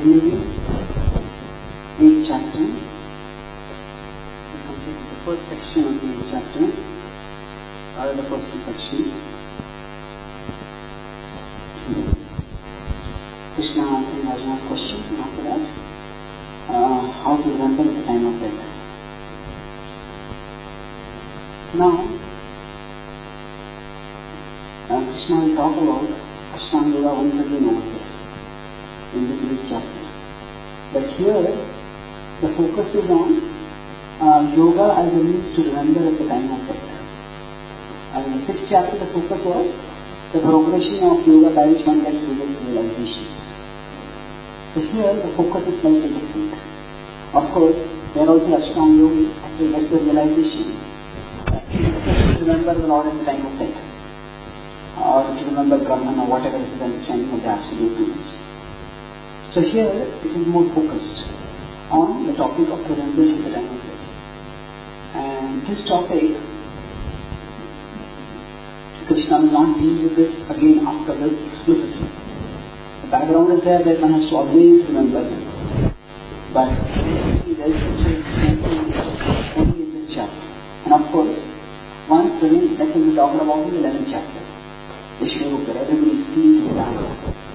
reading 8th chapter. We completed the first section of the 8th chapter, or the first two sections. Krishna answering Arjuna's question, and after that, how to remember at the time of death. Now, Krishna will talk about Ashtanga Yoga once again over here in this 8th chapter. But here, the focus is on yoga as a means to remember at the time of death. And in the 6th chapter, the focus was the progression of yoga by which one gets realization. So here, the focus is slightly different. Of course, there are also Ashtanga Yogi actually gets the realization to remember the Lord at the time of death, or to remember Brahman, or whatever is the understanding of the absolute knowledge. So here, it is more focused on the topic of remembrance at the time of death. And this topic, Krishna will not deal with this again after this explicitly. The background is there that one has to always remember them. But there is such a only in this chapter. And of course, once again, that will be talked about in the 11th chapter. The Shloka, everybody is seen to that.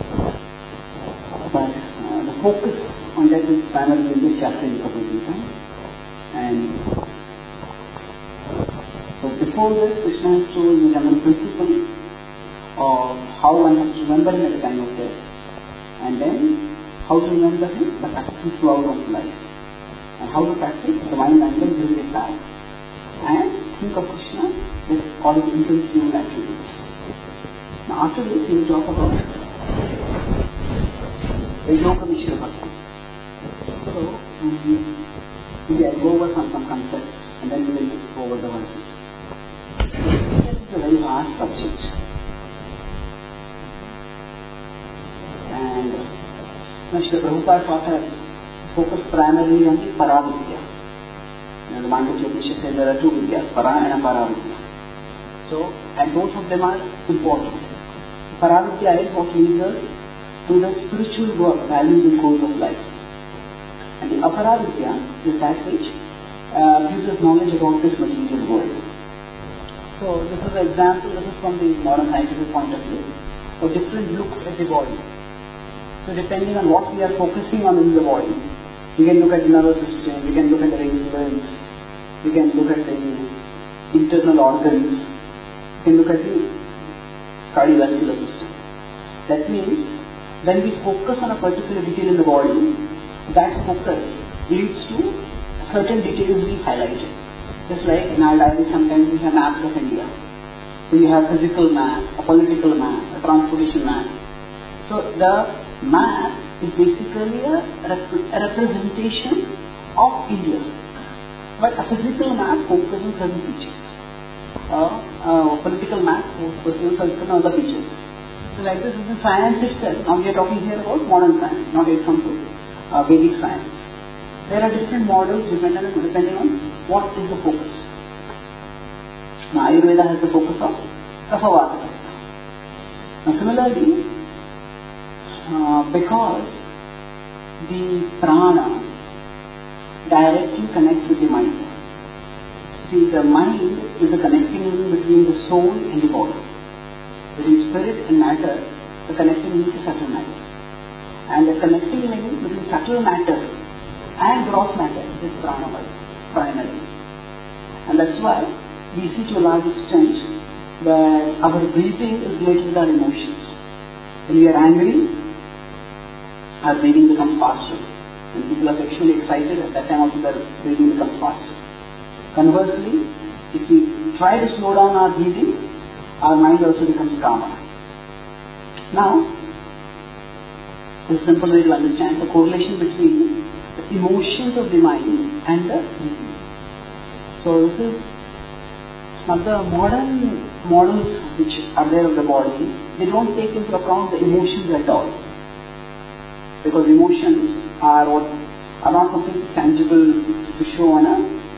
But the focus on that is primarily in this chapter in Bhagavad Gita. And so before this, Krishna has told the general principle of how one has to remember him at the time of death. And then, how to remember him, the practice throughout of life. And how to practice the mind and will get back. And think of Krishna, let's call it intentional attributes. Now after this, we will talk about the Yoga Mishra Bhakti. So, maybe I'll go over some concepts and then we will go over the verses. So, this is a very vast subject. And Srila Prabhupada taught us focus primarily on the Paravidya. The Mandukya Upanishad says there are two Vidyas, Para and Aparavidya. So, and both of them are important. Paravidya is what leads us to the spiritual work, values and goals of life. And the Aparavidya is that which gives us knowledge about this material world. So, this is an example, this is from the modern scientific point of view, a different look at the body. So, depending on what we are focusing on in the body, we can look at the nervous system, we can look at the veins, we can look at the internal organs, we can look at the cardiovascular system. That means, when we focus on a particular detail in the body, that focus leads to certain details being highlighted. Just like in our diary, sometimes we have maps of India. So you have physical map, a political map, a transportation map. So the map is basically a representation of India. But a physical map focuses on certain features. A political map focuses on certain other features. So like this is the science itself. Now we are talking here about modern science, not yet come to Vedic science. There are different models depending on what is the focus. Now Ayurveda has the focus of Kapha-Vata. Now similarly, because the prana directly connects with the mind. See, the mind is the connecting link between the soul and the body. Between spirit and matter, the connecting link is subtle matter. And the connecting link between subtle matter and gross matter is prana primarily. And that's why we see to a large extent that our breathing is related with our emotions. When we are angry, our breathing becomes faster. When people are sexually excited, at that time also their breathing becomes faster. Conversely, if we try to slow down our breathing, our mind also becomes calmer. Now, the simple way to understand the correlation between the emotions of the mind and the breathing. So this is now the modern models which are there of the body, they don't take into account the emotions at all. Because emotions are not something tangible to show on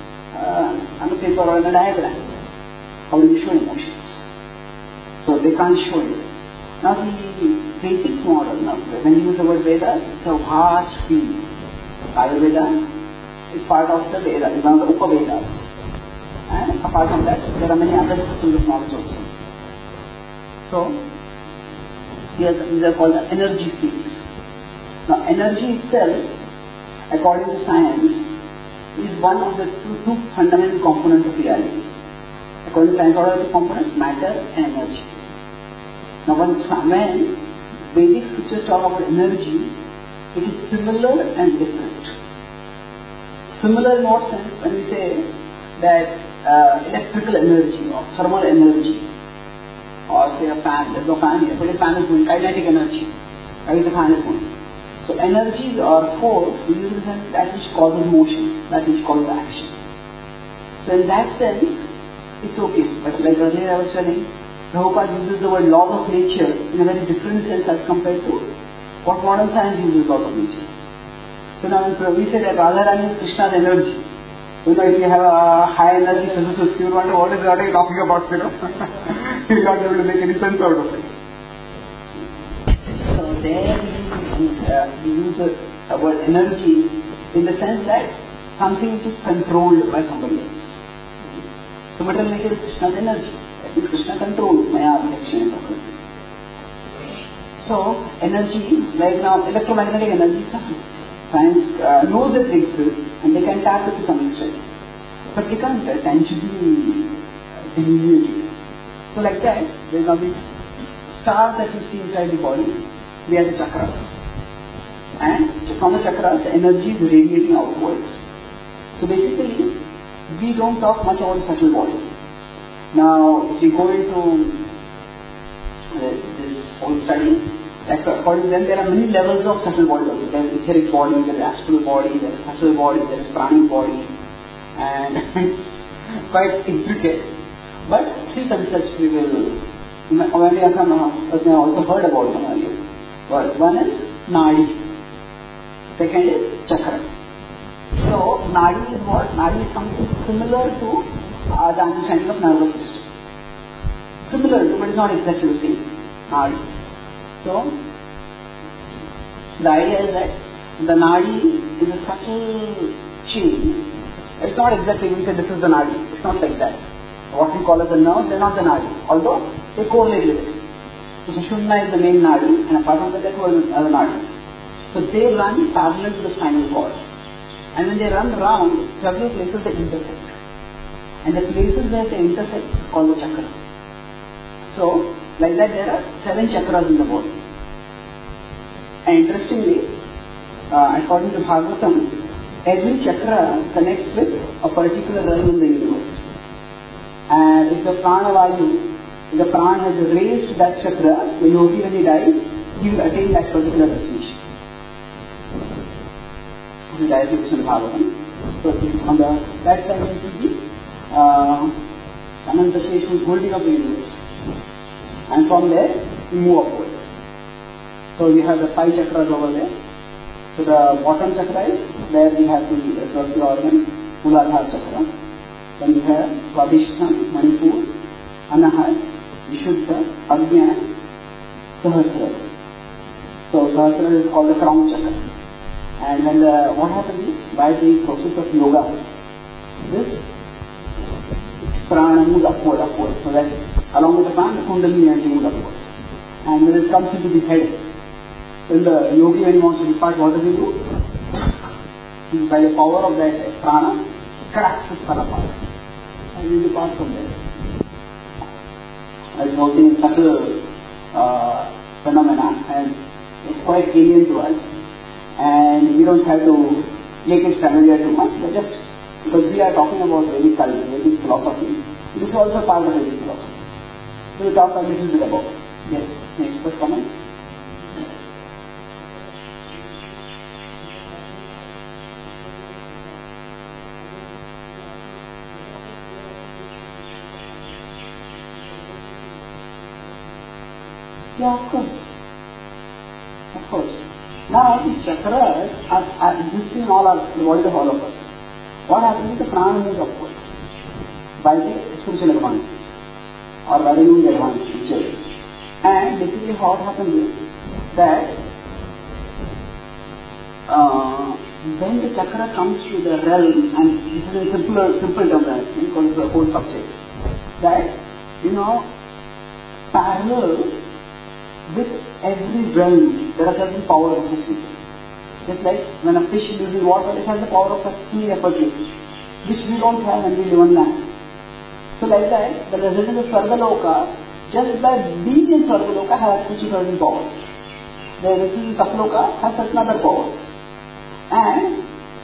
a paper or on a diagram. How do you show emotions? So they can't show it. Now the basic model. Now, when you use the word Veda, it's a vast field. Ayurveda is part of the Veda, is one of the Upavedas. And apart from that, there are many other systems of knowledge also. So, these are called the energy fields. Now, energy itself, according to science, is one of the two fundamental components of reality. According to science, what are the two components? Matter and energy. Now, when Vedic scriptures talk about energy, it is similar and different. Similar in what sense? When we say that electrical energy or thermal energy, or say a fan, there's no fan here, but a fan is going, kinetic energy, that is the fan is going. So energy or force is in the sense that which causes motion, that which causes action. So in that sense, it's okay. But like earlier I was telling, Prabhupada uses the word law of nature in a very different sense as compared to what modern science uses law of nature. So now when we say that Radharani is Krishna's energy, if you have a high energy physicist, you wonder what is Radha talking about, you're not able to make any sense out of it. So there we use the word energy in the sense that something which is controlled by somebody else. So material nature is Krishna's energy. That means Krishna controls Maya Adhyaksha. So energy, like now electromagnetic energy is something. Science knows that they exist and they can tap it to some extent. But they can't tangibly delineate it. So like that, there are these stars that you see inside the body, they are the chakras. And from the chakras, the energy is radiating outwards. So basically, we don't talk much about the subtle body. Now, if you go into this whole study, according to them, there are many levels of subtle body. There is etheric body, there is astral body, there is subtle body, there is pranic body, and quite intricate. But three concepts we will, when we have also heard about them earlier. One is Nadi, second is Chakra. So, Nadi is what? Nadi is something similar to the understanding of nervous system. Similar to, but it's not exactly the same. Nadi. So, the idea is that the Nadi is a subtle chain. It's not exactly, we say this is the Nadi. It's not like that. What we call as the nerve, they're not the Nadi. Although, they correlate with it. So, Sushumna is the main Nadi, and apart from that, there are other Nadis. So, they run parallel to the spinal cord. And when they run around, several places they intersect. And the places where they intersect is called the chakra. So, like that there are 7 chakras in the body. And interestingly, according to Bhagavatam, every chakra connects with a particular realm in the universe. And if the prana has raised that chakra, the yogi when he dies, he will attain that particular destination. This is directly Krishna Bhagavatam. So on that side you see the Ananta Sheshu holding up the universe. And from there, we move upwards. So we have the 5 chakras over there. So the bottom chakra is, there we have the earthly organ, Muladhara chakra. Then we have Swadhisthana, Manipur, Anahata, Vishuddha, Ajna, Sahasrara. So Sahasrara is called the crown chakra. And when what happens is, by the process of yoga, this prana moves upward. So that along with the prana, the kundalini energy moves upward. And when it comes into the head, when the yogi when he wants to depart, what does he do? By the power of that prana, cracks his parapara. And he departs from there. It's working in subtle phenomena, and it's quite alien to us. And we don't have to make it familiar too much, but just because we are talking about Vedic culture, Vedic philosophy, it is also part of Vedic philosophy. So we'll talk a little bit about it. Yes, next first comment. Yeah, of course. Of course. Now, these chakras are existing in all our body of all of us. What happens is the prana moves upwards by the spiritual advances or by the human advances. And basically, what happens is that when the chakra comes to the realm, and this is a simple term because it's a whole subject, that parallel with every realm there are certain powers associated. Just like when a fish lives in water, it has the power of succeeding effortlessly, which we don't have when we live on land. So like that, the resident of Sarvaloka, just by being in Sarvaloka, has access to certain powers. The resident in Saploka has certain other powers. And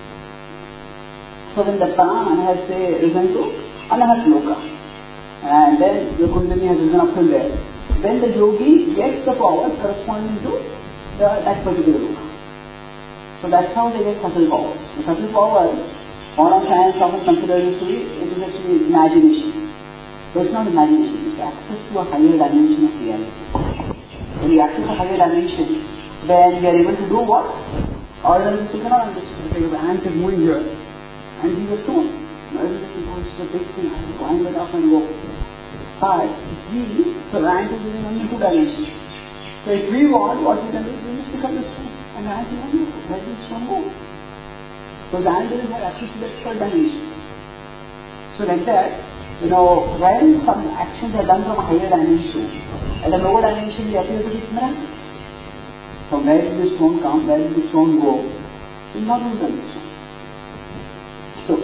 so then the Pran has risen to Anahat Loka. And then the Kundalini has risen up to there. Then the yogi gets the power corresponding to that particular loka. So that's how they get subtle power. The subtle power, modern science often considers to be, it is actually imagination. So it's not imagination, it's access to a higher dimension of reality. When we access a higher dimension, then we are able to do what? Ordinary people cannot understand. Like the ant is moving here, and he was stone. It's a big thing, I have to climb it up and go. But so the ant is living only 2 dimensions. So if we want, what we can do is we must become the stone. And the ant is only let the stone go. So the ant doesn't have access to that 3rd dimension. So like that, when some actions are done from a higher dimension, at a lower dimension we appear to be ignorant. From where did the stone come, where did the stone go? We will not understand. So,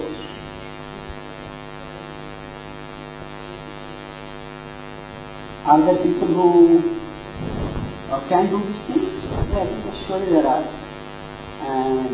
are there people who can do these things? Yeah, surely there are. And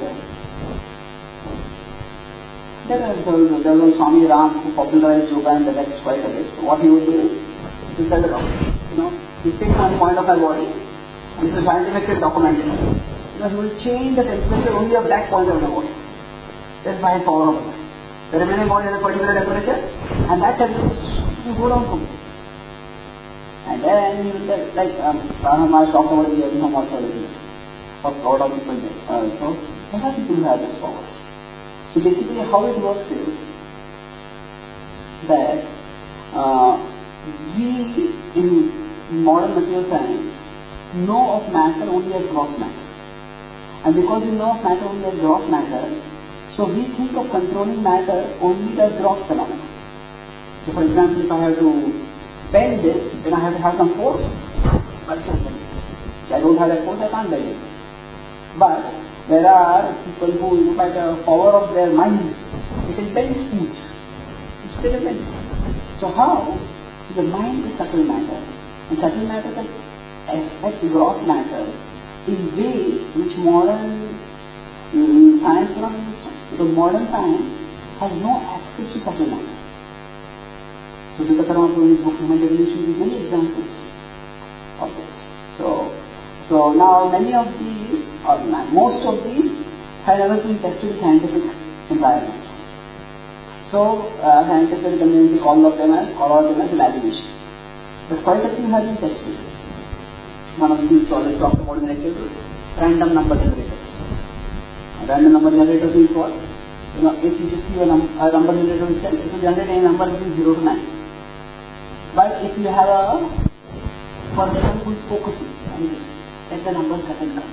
there was Swami Ram who popularized yoga in the West quite a bit. So what he would do is, he said, he takes one point of my body, and it's a scientific documented. He will change the temperature only of that point of the body. Just by power of it. The remaining body has a particular temperature, and that temperature will go down from it. And then he will say, like Maharaj talks about the morphology of a lot of people there. So there are people who have this power. So basically how it works is that we in modern material science know of matter only as gross matter. And because we know of matter only as gross matter, so we think of controlling matter only as gross phenomena. So for example, if I have to bend this, then I have to have some force. But if I don't have that force, I can't bend it. But there are people who, by the power of their mind, they can bend spoons. It's still a bend. So how? The mind is subtle matter. And subtle matter can affect gross matter in ways which modern science cannot understand. Because modern science has no access to subtle matter. So the Karma Human Evolution gives many examples of this. So now many of these, or most of these, have never been tested in scientific environments. So scientific community call them as imagination. But quite a few have been tested. One of these always talked about in the lecture is random number generators. A random number generator means what? If you just give a number generator itself, it will generate any number between 0 to 9. But if you have a person who is focusing on this, let the number doesn't come,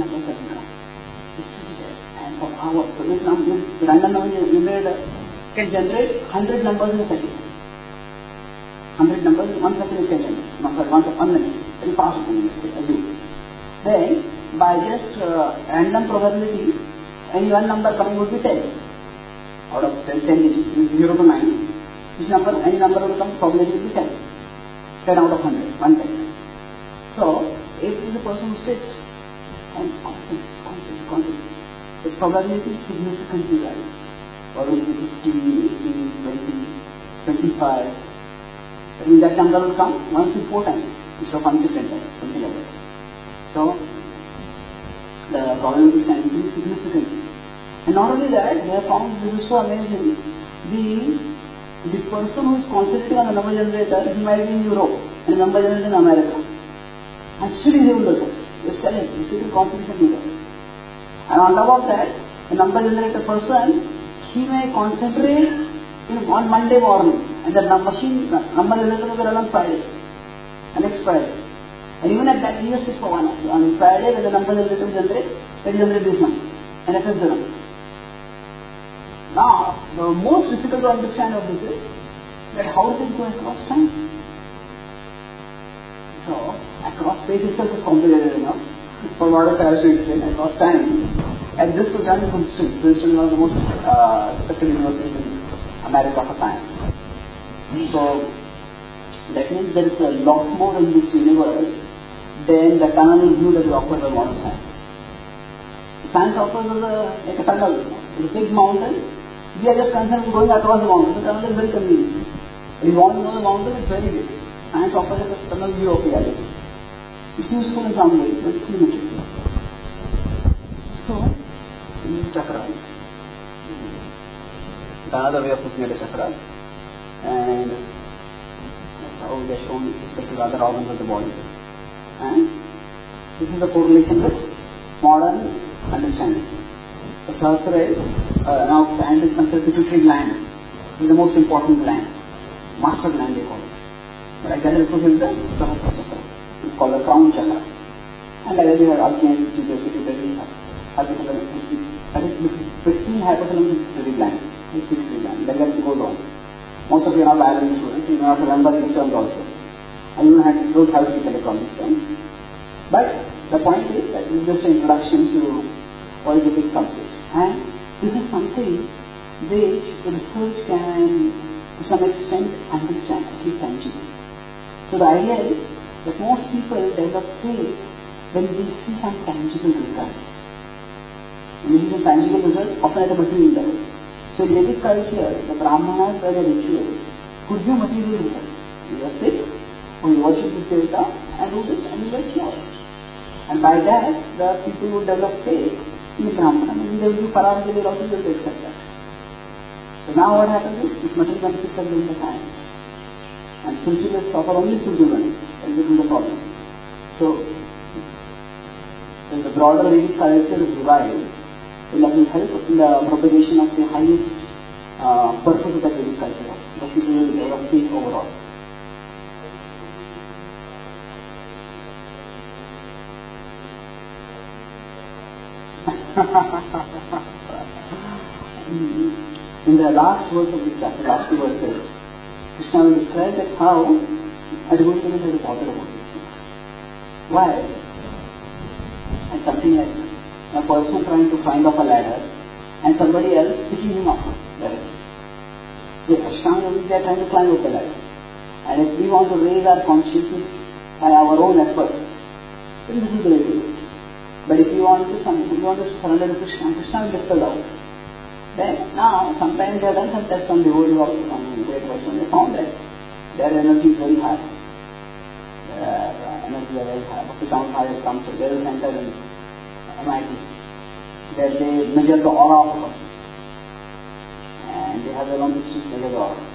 and for hours, so this random number generator can generate 100 numbers in a second. 100 numbers in 1 second it can generate, 1 minute, very fast it can. Then, by just random probability, any one number coming would be 10. Out of 10 digits, 0 to 9. This number, any number will come, probability will be 10. 10 out of 100, 1 10. So, if it is a person who sits and constant, the probability significantly rises. Probability 15, 18, 20, 25. I mean that number will come once in 4 times instead of 1 to 10 times, something like that. So, the probability can increase significantly. And not only that, they have found this is so amazing. The person who is concentrating on the number generator, he might be in Europe and the number generator in America. And still he is able to do it. Just tell him, he's still concentrating on that. And on top of that, the number generator person, he may concentrate on Monday morning, and the number generator will run on Friday, and next Friday. And even at that, he just sits for 1 hour. On Friday, when the numbers are written generate, then he generate this number. And affects the number. Now, the most difficult to understand of this is that how does it go across time? So, across space itself is complicated enough for a lot of science to explain across time. And this was done in Princeton. Princeton is one of the most respected universities in America for science. So, that means there is a lot more in this universe than the tunnel view that is offered by modern science. Science offers us like a tunnel. It's a big mountain. We are just concerned with going across the mountain. The tunnel is very convenient. If you want to know the mountain, it's very big. Science offers us a tunnel view of reality. It's useful in some ways, but it's limited. So, these chakras. It's another way of looking at the chakras. And that's how they are shown with respect to other organs of the body. And this is the correlation with modern understanding. The Sahasrara is, now science is considered pituitary gland. It is the most important gland. Master gland they call it. But I can associate the Sahasrara chakra. It's called the crown chakra. And like you have alchemy, which is the pituitary hypothalamus. That is between hypothalamus and pituitary gland. It's pituitary gland. Then that goes on. Most of you are biology students, you may not remember these terms also. And you don't have to collect on these terms. But the point is that this is just an introduction to what is the big subject. And this is something which research can, to some extent, understand, at least tangible. So the idea is that most people develop faith when they see some tangible results. When they see some tangible results, often at a material level. So in Vedic culture, the Brahmanas were the rituals could give material results. You are sick, or you worship this devata, and do this, and you will cure. And by that, the people who develop faith in the Brahmana, and they will do parama, they will also be able to accept that. So now what happens is, if material benefits are given the science, and spiritualists offer only spiritual benefits, and this is the problem. So, when the broader Vedic culture is revived, it will help in the propagation of the highest purpose of the Vedic culture, the people will develop faith overall. In the last verse of this chapter, last 2 verses, Krishna will describe that how Advaita is bothered about this. Why? And something like a person trying to climb up a ladder and somebody else picking him up directly. The Ashtanga is they are trying to climb up the ladder. And if we want to raise our consciousness by our own efforts, then this is the way to do it. But if you want to surrender to Krishna, Krishna will lift us out. Then now, sometimes they have done some tests on devotees also, some great person, they found that their energy is very high. Their energy is very high. Bhakti Samad has come, so there is a center in MIT, where they measure the aura of a person. And they have their own district measure the aura.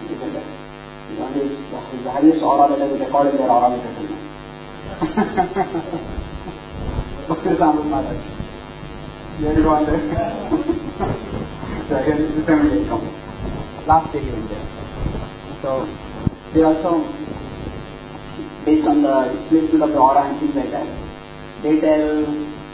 The highest aura that is recorded in their aura meter. Bhakti Samad Maharaj. There you go on there. So again, this is 7 days come. Last day he went there. So they also, based on the displacement of the aura and things like that, they tell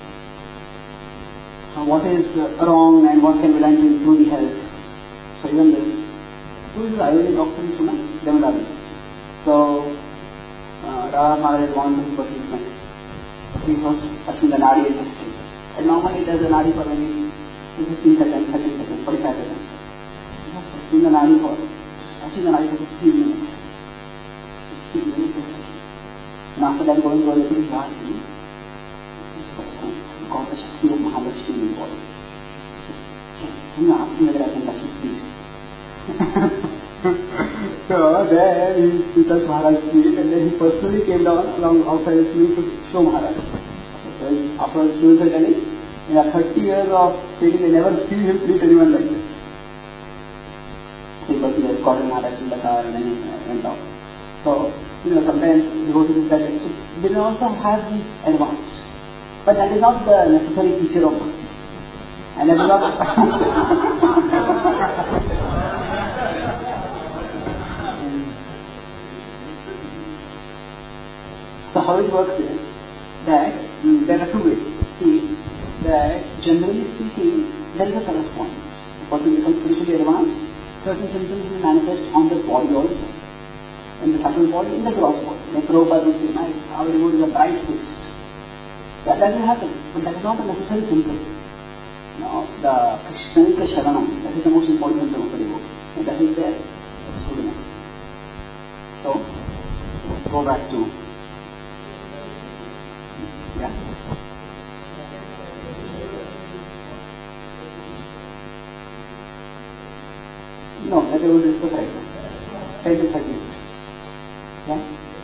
what is wrong and what can be done to improve the health. So even this, who is the Ayurvedic doctor in Suman? Demadari. So Radha Maharaj is one of the treatment. He was touching the nadi and testing. And normally it does the nadi for maybe 15 seconds, 30 seconds, 45 seconds. Touching the nadi for 15 minutes. 15 minutes. And after that going to a little glass, got the Shakti of Mahalakshmi in the body. You ask me whether I can touch his feet. So there he touched Maharaj's feet, and then he personally came down along outside his feet to show Maharaj. So after his students were telling, in 30 years of training, they never seen him treat anyone like this. Because he was caught in Maharaj in the car and then he went out. So, sometimes you go to this that they will also have these advanced. But that is not the necessary feature of bhakti. And that is not so how it works is that there are two ways. See, that generally speaking, there is a correspondence. The person becomes spiritually advanced, certain symptoms will manifest on the body also. In the subtle body, in the gross body. Like Prabhupada would say, our devotee is a bright fixed. That will happen, but that is not a necessary symptom. The Krishnaika Sharanam, that is the most important symptom of the devotee. And that is there. That's good enough. So, go back to, yeah. No, that we will discuss right now. 10 to 30 minutes. Yeah?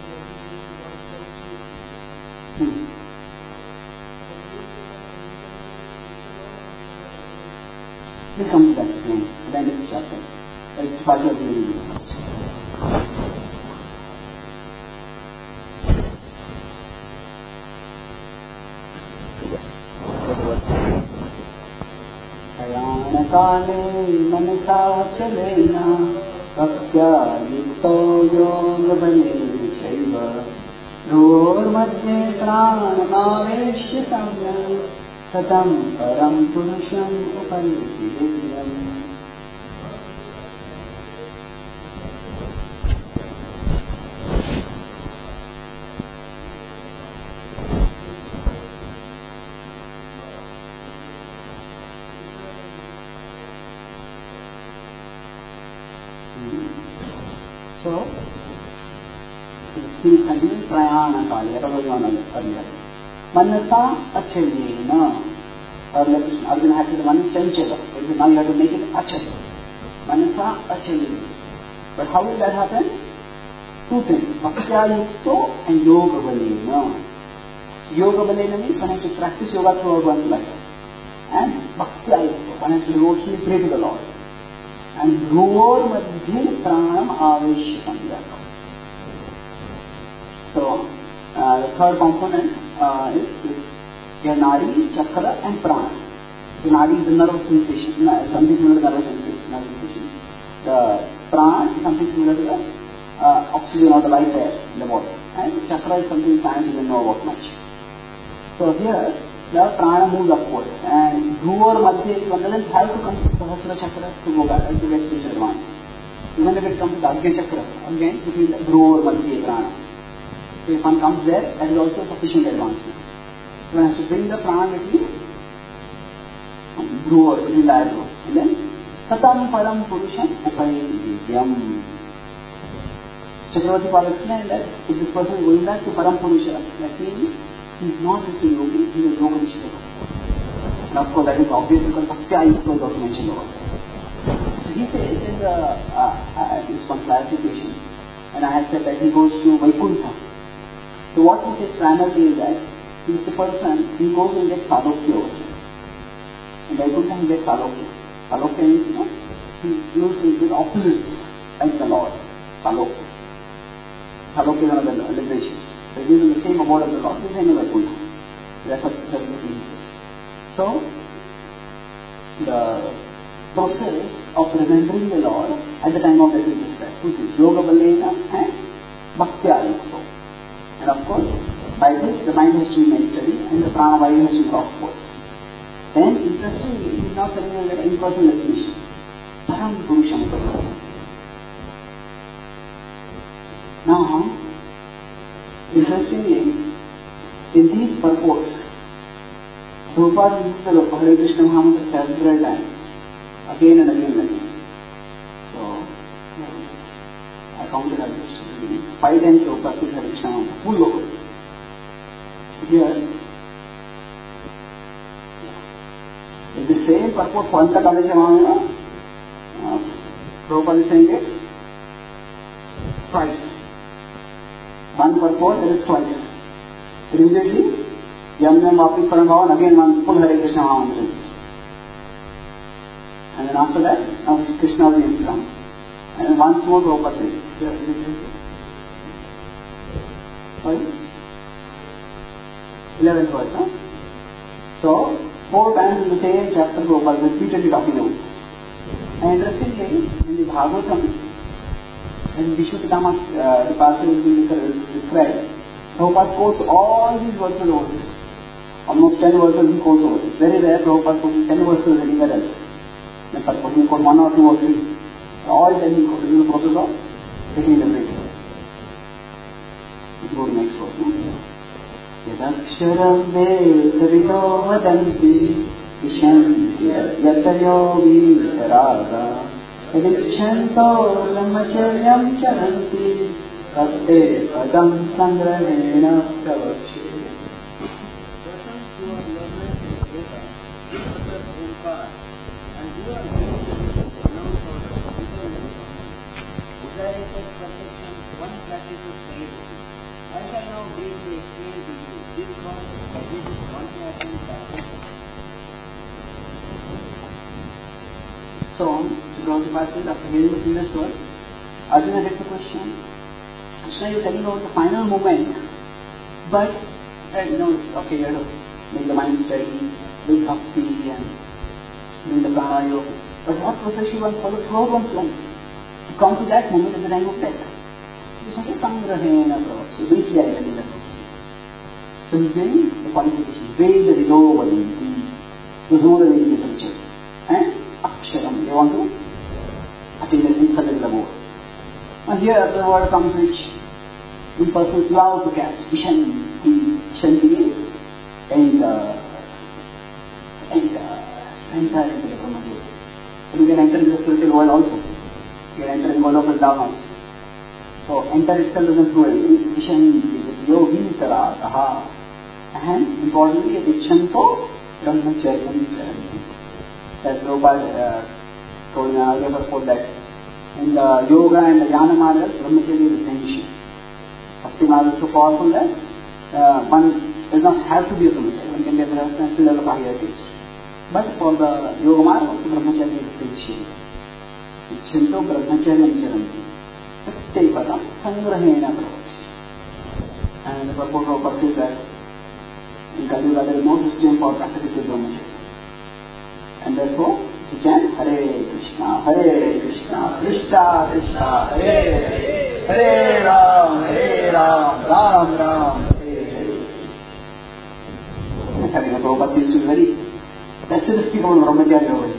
We'll come to that again at the end of the chapter. It's part of the video. Kaale manasa chalena kakya yukto yog bane shaiva dhur madhye pranamaveshya samya satam param purusham upayati vidyam. So, please continue prayana kali, earlier. Manasa achalena. Earlier, Arjuna had said, Manasa chanchala. Now you have to make it achala. Manasa achalena. But how will that happen? Two things. Bhaktya yukto and yoga balena. Yoga balena means one has to practice yoga throughout one's life. And bhaktya yukto, one has to devotionally pray to the Lord. And dhruvar madhye pranam aveshyam. So, the third component is your nadi, chakra and prana. So, nadi is the nervous sensation, something similar to nervous sensation. The prana is something similar to the oxygen or the life air in the body. And chakra is something science doesn't know about much. So, here, the prana moves upward, and dhruvar madhye, one doesn't have to come to Sahasra chakra to go back to get spiritual advance. Even if it comes to Agya chakra, again it is dhruvar madhye prana. So if one comes there, that is also sufficient advancement. So one has to bring the prana between dhruvar, between the eyebrows, and then satam param purusham upayati vidyam. Chakravarti Pal explained that if this person is going back to param purusha, that means he is not just a yogi, he is a yoga nishita. And of course that is obvious because Bhaktya Yukta is also mentioned over there. So he says in this one clarification, and I have said that he goes to Vaikuntha. So what he says primarily is that he is the person, he goes and gets Salokya over here. In Vaikuntha he gets Salokya. Salokya means, he uses the opposites as the Lord. Salokya. Salokya is another liberation. So he is in the same abode of the Lord, he is in Vaikuntha. That's what he says. So, the process of remembering the Lord at the time of death is described, which is Yoga Balena and Bhaktya Yukto. And of course, by this the mind has to be made steady and the prana vayu has to be brought forth. Then, interestingly, he is now telling us an impersonal definition. Param Purusham. Now, interestingly, in these purports, Prabhupada uses the Hare Krishna Mahamantra several times, again and again and again. So, I counted at this 5 times Prabhupada uses Hare Krishna Mahamantra, full over. Here, in the same purport, Panta Kadesha Mahamantra, Prabhupada is saying it twice. One purport, there is twice. Immediately, Yam Vapi Param again one full Hare Krishna Mahamantra. And then after that, now Krishna will come. And then once more Prabhupada says. Sorry? 11th verse, huh? So, 4 times in the same chapter Prabhupada is repeatedly talking about this. And interestingly, in the Bhagavatam, when Vishnu Pitama, the passage is being described, Prabhupada quotes all these verses over this. Almost 10 verses he quotes over this. Very rare Prabhupada quotes 10 verses anywhere else. In fact, he quotes 1 or 2 or 3. All 10 he quotes in the process of taking the break. Let's go to the next verse. Yadaksharam vedavido vadanti vishanti yatayogi vitaraga yadichanto brahmacharyam charanti Katte padam sangrahena pravachye. So on, Prabhupada says, after hearing the previous word, Arjuna gets the question. Krishna, you're telling about the final moment, but okay, you have to make the mind steady, build bhakti and doing the prana yoga. But what process you want to follow throughout one's life? To come to that moment at the time of death. It's not a sangrahena pravachye. So briefly I tell you that. So he's doing the qualification. Veda vido vadanti. Those who know the Vedic literature. And Aksharam. They want to attain the infinite level. And here the word comes which in persons love to catch. Vishanti is enter into the Brahma. So you can enter in the spiritual world also. You can enter in the world of the Dharma. So enter itself doesn't do anything. Vishanti is yogi tarataha. And importantly, Vichanto Brahmacharyam charanti. As Prabhupada told in earlier before that in the yoga and the jnana marga, brahmacharya is essential. Bhakti marga is so powerful that one does not have to be a brahmacharya. One can be a brahmacharya and still develop a higher taste. But for the yoga marga, brahmacharya is essential. Vichanto brahmacharyam charanti. Katte padam sangrahena pravachye. And the purport of Prabhupada says that in Kali Yuga there is no system for practicing with brahmacharya. And therefore, you can Hare Krishna, Krishna Krishna, Hare Hare, Ram, Ram Ram, Hare Hare. Having a Prabhupada used to be very pessimistic about brahmacharya always.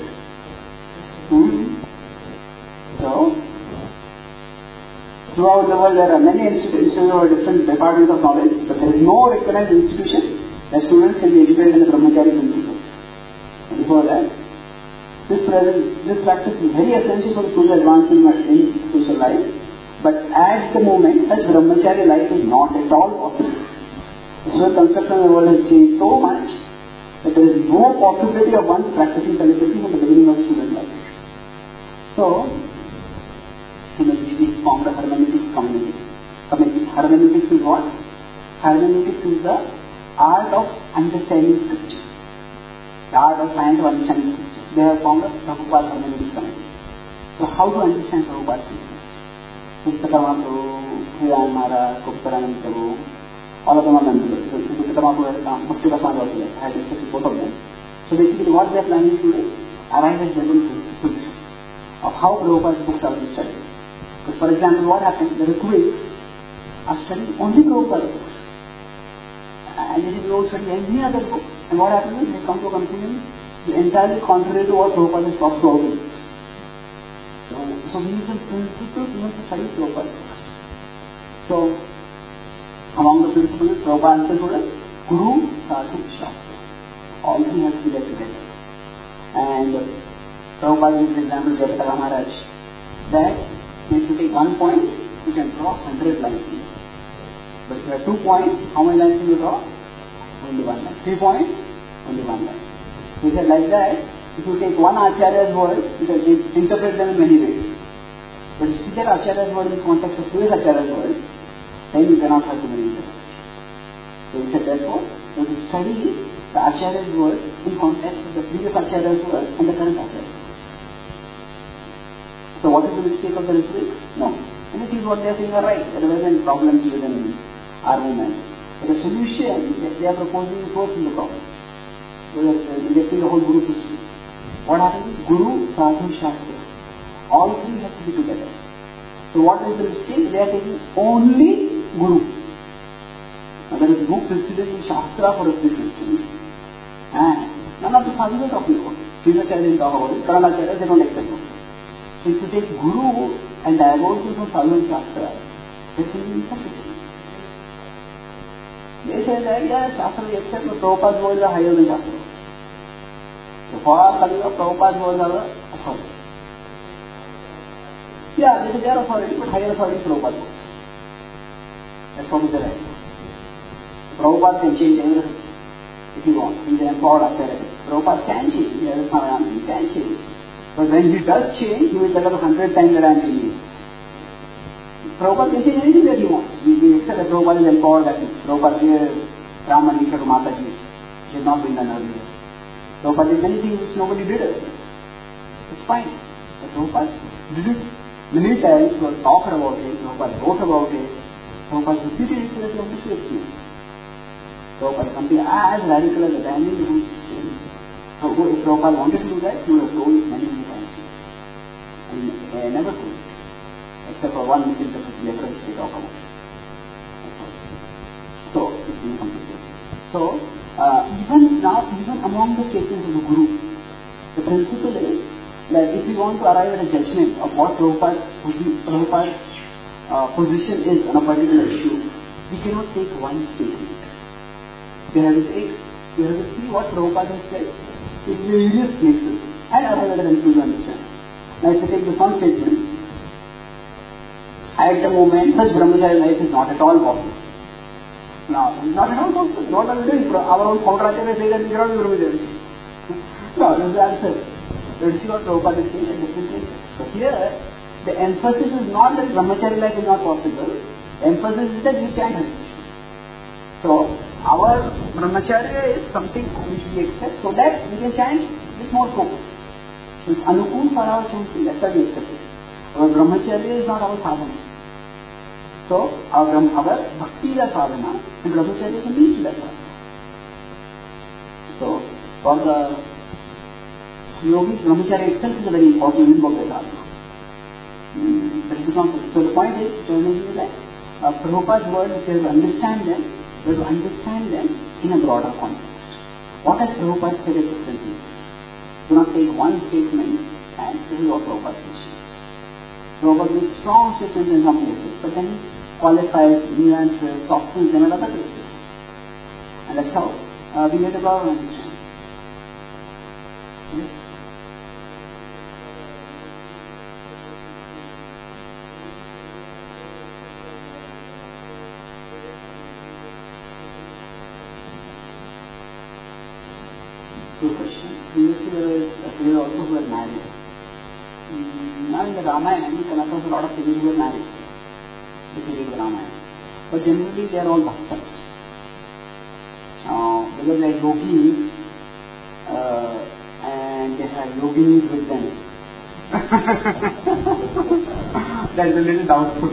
So, throughout the world there are many institutions or different departments of knowledge, but there is no recognized institution that students can be educated in the brahmacharya principle. And before that, this practice is very essential for the spiritual advancement in social life, but at the moment, such brahmacharya life is not at all possible. The social conception of the world has changed so much that there is no possibility of one practicing celibacy from the beginning of student life. So, we formed a hermeneutics community. Hermeneutics is what? Hermeneutics is the art of understanding scripture. The art of science of understanding scripture. They have formed a Prabhupada hermeneutics community. So how to understand Prabhupada's teachings? Pustakarma Prabhu, Hiran Maharaj, Koptaranand Prabhu, all of them are members. So Pustakarma Prabhu, Bhakti Prasad also there. I had discussed both of them. So basically what they are planning to do is arrive at general principles of how Prabhupada's books are being studied. Because for example, what happens? The Ritviks are studying only Prabhupada's books. And they don't study any other book. And what happens is they come to a conclusion entirely contrary to what Prabhupada has taught to all of us. So these are principles we have to study Prabhupada. So among the principles Prabhupada answered was Guru, Sadhu, Shastra. All three have to be there together. And Prabhupada gives the example of Jagataka Maharaj that if you take 1 point, you can draw 100 lines. But if you have 2 points, how many lines can you draw? Only 1 line. 3 points, only 1 line. He said like that, if you take one Acharya's word, you can interpret them in many ways. But if you see that Acharya's word in the context of previous Acharya's word, then you cannot have too many interpretations. So he said therefore, you have to study the Acharya's word in context of the previous Acharya's word and the current Acharya's word. So what is the mistake of the Ritviks? No. And it is what they are saying are right. There are many problems within our movement. But the solution that they are proposing is worse in the problem. They are rejecting the whole Guru system. What happens is Guru, Sadhu, Shastra. All three have to be together. So what is the mistake? They are taking only Guru. There is no precedent in Shastra for this instance. And none of the sadhus are talking about it. Srinacharya didn't talk about it. Karanacharya, they don't accept it. So if you take Guru and divorce from sadhu and Shastra, that will be insufficient. They say that, yeah, Shastra we accept, but Prabhupada's words are higher than Shastra. So for Kaliuga, Prabhupada's words are the authority. Yeah, they say they are authority, but higher authority is Prabhupada's words. That's what is the right. Prabhupada can change everything if he wants. He is empowered after it. Prabhupada can change. He can change. But when he does change, he will tell us 100 times that I am changing. Prabhupada can change anything that he wants. We accept that Prabhupada is empowered that Prabhupada gave Ramanisha to Mataji, which has not been done earlier. Prabhupada did many things which nobody did earlier. It's fine. But Prabhupada did it many times, was talked about it, Prabhupada wrote about it, Prabhupada repeated it so that you have to experience. Prabhupada is something as radical as abandoning the whole system. So if Prabhupada wanted to do that, he would have told it many times. And never could. Except for one misinterpreted letter which they talk about. So, it's incomplete. So, even among the statements of the Guru, the principle is that if we want to arrive at a judgment of what Prabhupada's position is on a particular issue, we cannot take one statement. We have to see what Prabhupada has said in various places and arrive at an understand. Now, if you take this one statement, at the moment, such brahmacharya life is not at all possible. Now, not at all possible. What are we doing? Our own Pauracharya says that we cannot be brahmacharya. No, this is the answer. Let's see what Prabhupada is saying at different places. So here, the emphasis is not that brahmacharya life is not possible. The emphasis is that we can have it. So, our brahmacharya is something which we accept so that we can chant with more focus. It's anukul for our chanting, that's why we accept it. Our brahmacharya is not our sadhana. So, our bhakti is our sadhana and brahmacharya is a means to that sadhana. So, for the yogis, brahmacharya itself is a very important limb of the sadhana. But it is not so. The point is that Prabhupada's words, if you have to understand them, you have to understand them in a broader context. What has Prabhupada said at different things? Do not take one statement and this is what Prabhupada says. Prabhupada makes strong statements in some places, but then qualifies, nuances, softens them in other places. And that's how we get about understand. Yes? Good question. Previously, there were also who were married. Now in the Ramayana, you come across a lot of people who were married. If you read the Ramayana. But generally, they are all bhaktas. Because they are yogis, and they have yoginis with them. That is a little doubtful.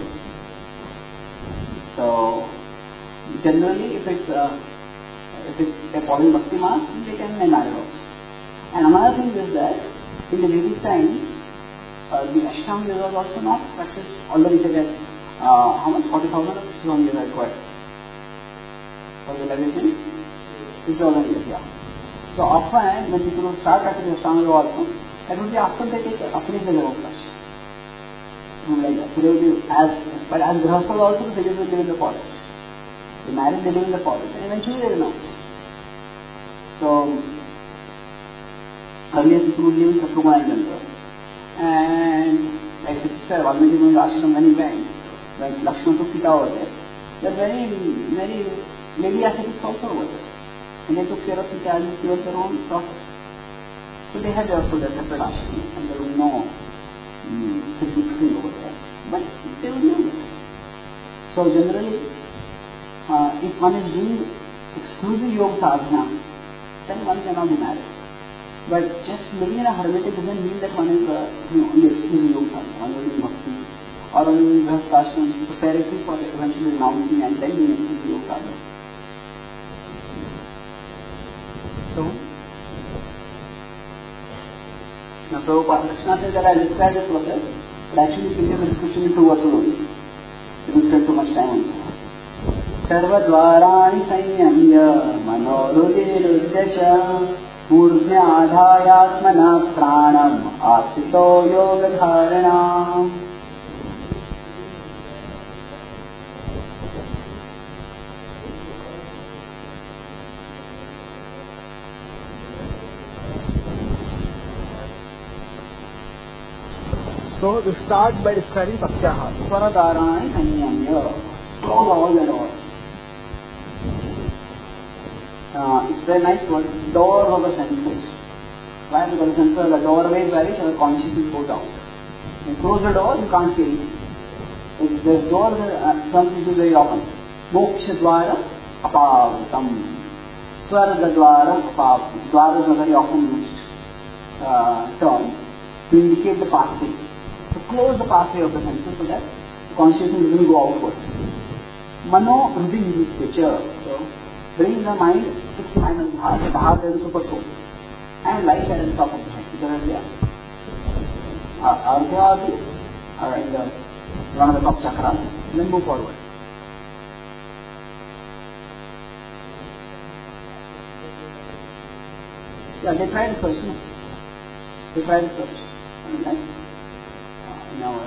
So, generally, if they're following Bhakti Mark, they can marry also. And another thing is that in the Vedic times, the Ashtanga Yoga was also not practiced, although we say that how much? 40,000 or 60,000 years are required for the realization? 60,000 years, yeah. So often when people will start practicing Ashtanga Yoga also, that will be after they take Apni Yoga class. Like that. So they will be but as Grihasthas also, they will live in the forest. They marry, they live in the forest, and eventually they renounce. So earlier people would live in Satrugna and Gandhar. And like the sister Valmiki Muni ashram when he went, when Lakshmana took Sita over there, there were many lady ascetics also over there. And they took care of Sita and they their own process. So they had their separate ashram and there was no significance over there. But they would live there. So generally, if one is doing exclusive yoga sadhana, then one cannot be married. But just living in a hermitage doesn't mean that one is only exclusive yoga sadhana. One is doing bhakti or only grihasthashram, preparing for eventually renouncing and then doing exclusive yoga sadhana. So, now Prabhupada Krishna says that I describe this process, but actually we give a description in 2 verses only. We don't spend too much time on this. सर्वद्वाराणि संयम्य मनोहृदिरुद्य च ऊर्ध्याधायात्मना प्राणम् आस्थितो योगधारणा. So we start by describing Pratyahara. Swaradharani Sanyamya. Close all the doors. It's a very nice word. Doors of the senses. Why? Because the senses are the doorways by which our consciousness goes out. You close the door, you can't see anything. If the door comes issue very often. Moksha Dwara Apavitam. Swarga Dwara Apavitam. Dwaras are very often used term to indicate the pathway. So close the pathway of the senses so that consciousness doesn't go outward. Mano Hrudi Nirutya. So bring the mind to the final heart. The heart is the super soul. And light at the top of the head. Ardhyadi are in one of the top chakras. Then move forward. Yeah, they tried first. They tried first. In our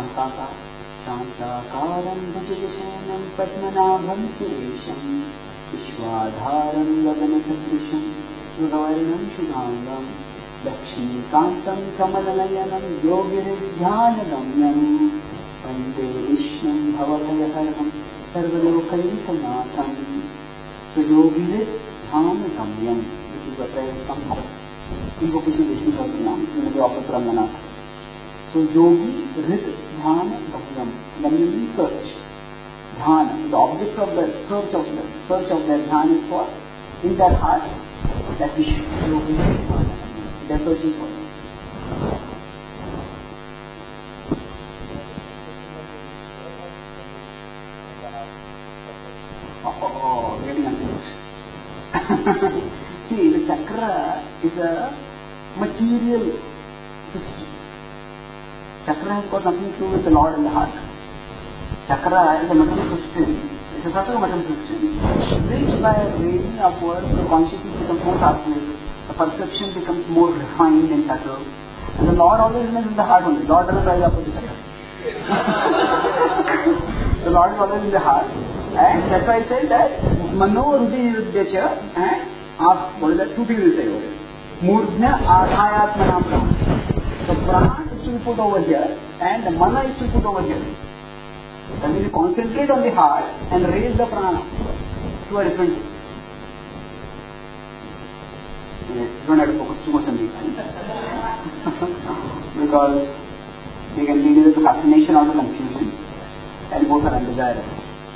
Shantakaram Bhujayashanam Padmanabham Suresham Vishwadharam Gaganasatrisam Sudavarnam Shudhangam Lakshmikantam Kamalanayanam Yogiridhyanadamyam Vande Vishnam Bhavabhayaharam Sarvalokaikanatham So Yogiridhyanadamyam. This is the prayer somehow. Invocation Vishnu Sahasranam in the office of Ranganatha. So yogi, rit, dhyana, bhagam. Then you mean search. Dhyana. The object of the search of their dhyana is for in their heart that we should yogi, dhyana. They are searching for it. Oh, very confused. See, the chakra is a material system. Chakra has got nothing to do with the Lord in the heart. Chakra is a material system. It's a sort of material system. Which by raising upwards, the consciousness becomes more calculated. The perception becomes more refined and subtle. And the Lord always remains in the heart only. Lord doesn't rise up with the chakra. The Lord is always in the heart. And that's why I said that Mano Hrudi Nirudya and ask, what is that? Two things will say over here. Murdhya Adhayatmana Prana. So Prana is to be put over here and the Mana is to be put over here. That means you concentrate on the heart and raise the Prana to a different place. You don't have to focus too much on these things. Because they can lead you to fascination or to confusion. And both are undesirable.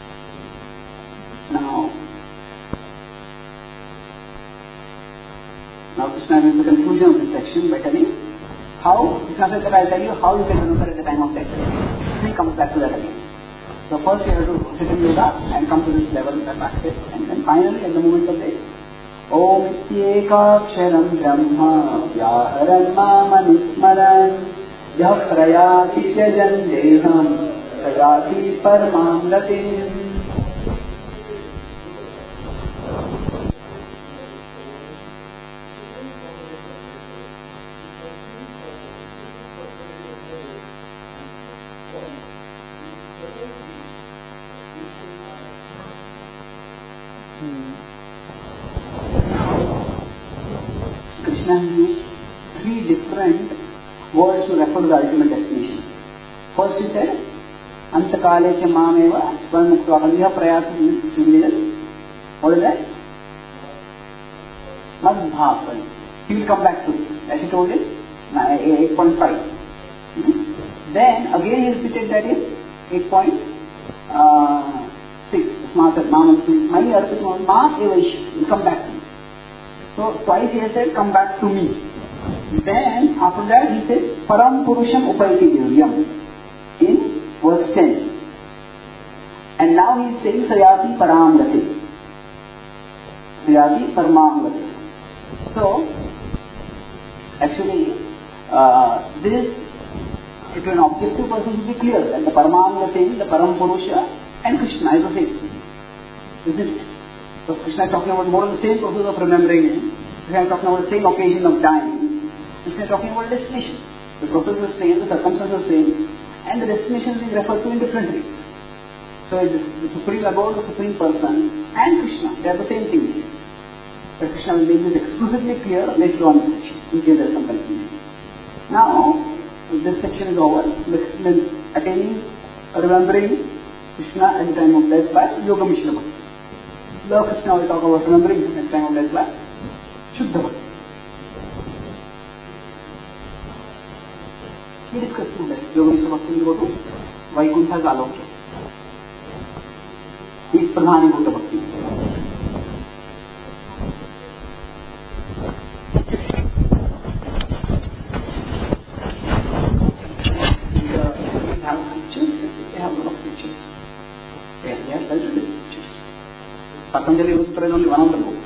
Now Krishna is the conclusion of this section by telling how, Krishna said that I'll tell you how you can remember at the time of death. He comes back to that again. So first you have to sit in yoga and come to this level of practice, and then finally at the moment of death, Om Ityekaksharam Brahma Vyaharan Mamanusmaran Yah Prayati Jajan Deham Prayati Paramam Gatim. Krishna used three different words to refer to the ultimate destination. First he said, Antakale cha mameva svanmuktvahaliya prayati similar. What is that? Madhbhapani. He will come back to it. As he told it, 8.5. Then again he repeated that in 8.6. Smarter, Mani Arpit Ma Evaish. Will come back to me. So twice he has said, come back to me. Then after that he said, Param Purusham Upaiti Divyam in verse 10. And now he is saying Sayati Param Gati. Sayati Paramam Gati. So actually this, if an objective person should be clear that the Paramam Gati, the Param Purusha and Krishna is the same. isn't it? So Krishna is talking about more of the same process of remembering Him. Krishna is talking about the same occasion of dying. Krishna is talking about destination. The process is the same, the circumstances are the same, and the destination is being referred to in different ways. So the Supreme Abode, the Supreme Person, and Krishna, they are the same thing here. But Krishna will make this exclusively clear later on in the section, in case there is some confusion. Now, this section is over. Means attaining, remembering Krishna at the time of death by Yoga Mishra Bhakti. Lord Krishna will talk about remembering Him at the time of death by Shuddha Bhakti. We discussed through that. Yoga Mishra Bhakti will go to Vaikuntha's Alokya. He is Pradhanibhuta Bhakti. They have scriptures, they have a lot of scriptures. They have multiple scriptures. Patanjali Sutta is only one of the books.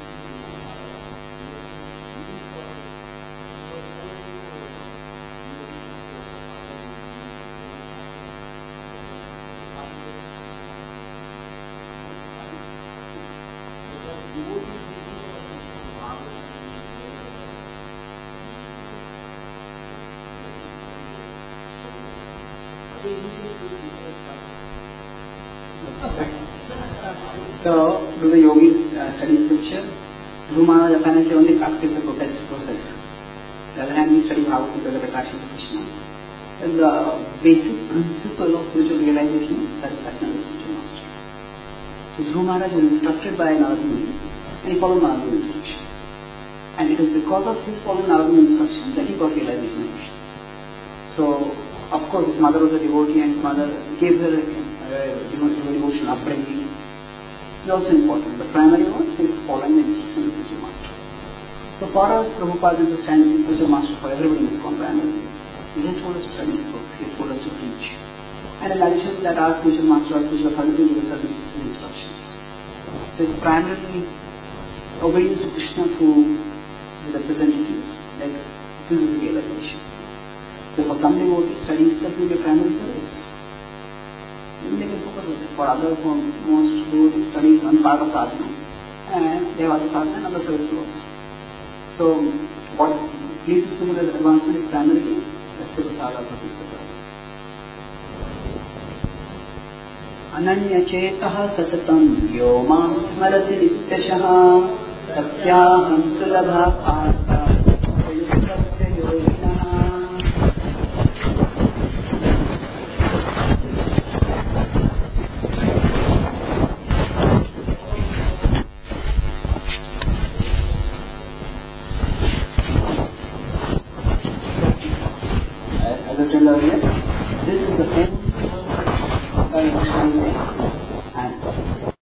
So, do the yogis study scripture? Dhruva Maharaj apparently only practice the protest process. The other hand, we study how to develop attraction to Krishna. And the basic principle of spiritual realization is satisfaction of the spiritual master. So, Dhruva Maharaj was instructed by Narada Muni, and he followed Narada Muni's instruction. And it is because of his following Narada Muni's instruction that he got realization of Krishna. So, of course, his mother was a devotee, and his mother gave her devotional upbringing. It's also important. The primary one is following the instructions of the spiritual master. So for us, Prabhupada is to stand the spiritual master for everybody in this primarily. He just told us to study his books, he told us to preach. And in addition to that, our spiritual master, our spiritual authority gives us certain instructions. So it's primarily obedience to Krishna through the representatives, like physical realization. So for some devotees, studying itself will be a primary service. They can focus on it. For others, most devotees studies on part of sadhana, and they have other sadhana and other service also. So what leads to the advancement is primarily Prasada Prasada. Ananyachetah satatam yo mam smarati nityashah tasyaham sulabha partha ayuktasya yoginah. This is the end